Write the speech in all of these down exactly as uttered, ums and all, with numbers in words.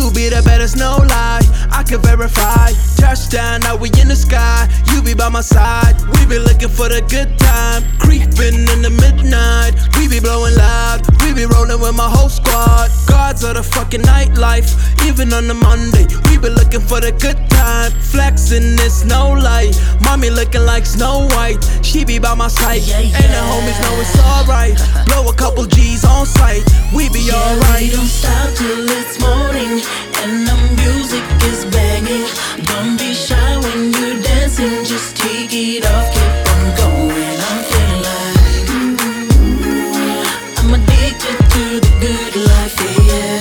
You be the baddest, no lie, I can verify. Touchdown, now we in the sky, you be by my side. We be looking for the good time, creeping in the midnight. We be blowing loud, we be rolling with my whole squad. Gods of the fucking nightlife, even on the Monday. We be looking for the good time, flexing it's no light. Mommy looking like Snow White, she be by my side. Yeah, yeah. And the homies know it's alright, blow a couple G's on sight, we be yeah, alright. We don't stop till it's morning, and the music is banging. Don't be shy when you're dancing, just take it off, keep on going. I'm feeling like mm, I'm addicted to the good life, yeah.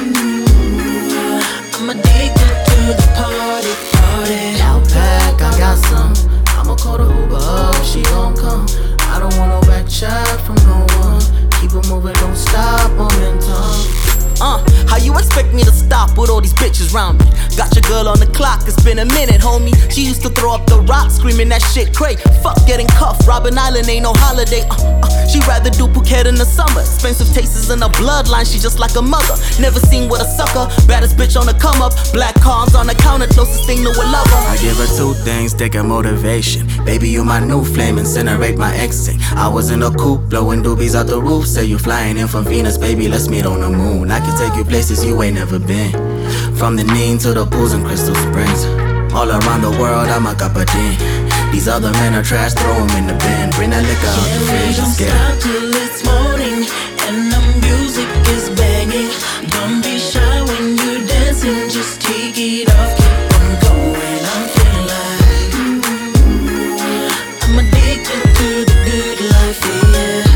I'm addicted to the party, party. Outback, I got some. I'ma call the Uber up, she gon' come. I don't want no back chat from no one. Keep it moving, don't stop, momentum. Uh, how you expect me to stop with all these bitches round me? Got your girl on the clock, it's been a minute, homie. She used to throw up the rock, screaming that shit cray. Fuck getting cuffed, Robin Island ain't no holiday. Uh, uh, she rather do Phuket in the summer. Expensive tastes in her bloodline, she just like a mother. Never seen with a sucker, baddest bitch on the come up. Black cars on the counter, closest thing to a lover. I give her two things, take her motivation. Baby, you my new flame, incinerate my exit. I was in a coupe, blowing doobies out the roof. Say you flying in from Venus, baby, let's meet on the moon. I can take you places you ain't never been. From the Nene to the pools and Crystal Springs. All around the world, I'm a capadin. These other men are trash, throw them in the bin. Bring that liquor out the fridge, let's get it. Don't stop till it's morning, and the music is banging. Don't be shy when you're dancing, just take it off, keep on going. I'm feeling like mm, I'm addicted to the good life, yeah.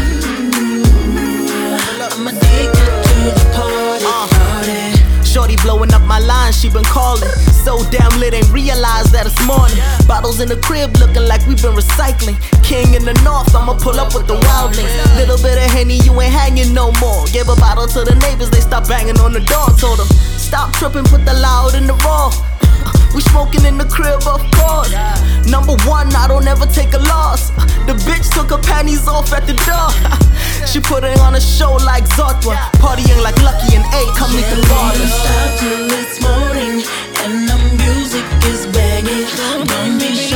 I'm addicted to the party, party. Shorty blowing up my line, she been calling. So damn lit, ain't realized that it's morning. Bottles in the crib looking like we been recycling. King in the north, I'ma pull up with the wildlings. Little bit of Henny, you ain't hanging no more. Give a bottle to the neighbors, they stop banging on the door. Told them, stop tripping, put the loud in the raw. We smoking in the crib, of course. Number one, I don't ever take a loss. The bitch took her panties off at the door. She putting on a show like Zotwa, partying like Lucky and A. Come meet the Don't ballers. stop till it's morning, and the music is banging. Don't be